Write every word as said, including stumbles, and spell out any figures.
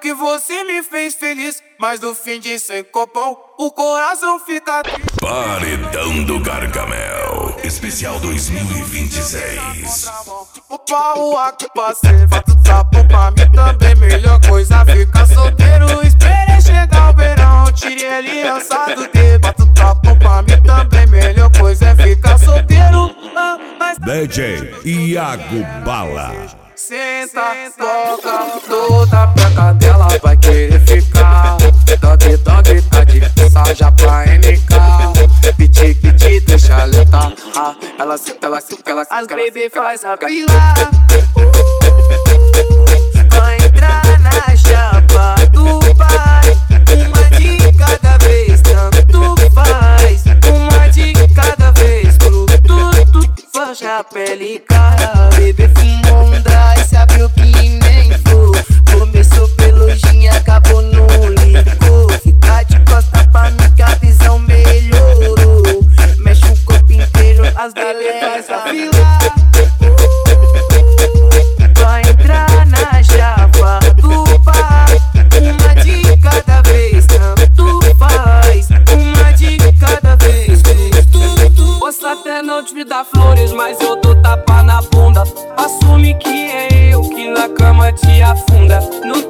que você me fez feliz, mas no fim de sem copão, o coração fica triste. Paredão do Gargamel, especial dois mil e vinte e seis. O pau aqui passei, fato sapo pra mim também. Melhor coisa ficar solteiro. Esperei chegar o verão, tirei aliança do dedo. Fato sapo pra mim também. Melhor coisa é ficar solteiro. Ah, mas... D J Iago Bala. Senta, toca, toda peca dela vai querer ficar. Dog, dog, tá de já pra N K. Piti, piti, deixa ela ah, ela senta, ela senta, ela senta. As baby faz a fila. Vai entrar na chapa do pai. Uma de cada vez, tanto faz. Uma de cada vez, pro tudo. Fecha a pele, cara. Bebê fumou um dry, se abriu que nem flor. Começou pelojinha, acabou no licor. Fica de costa pra mim que a visão melhorou. Mexe o corpo inteiro, as belezas a fila. Vai entrar na chapa do pai. Uma de cada vez, tanto faz. Uma de cada vez, tudo. Posso até não te dar flores, mas eu dou tapa na bunda. Assume que é eu que na cama te afunda. No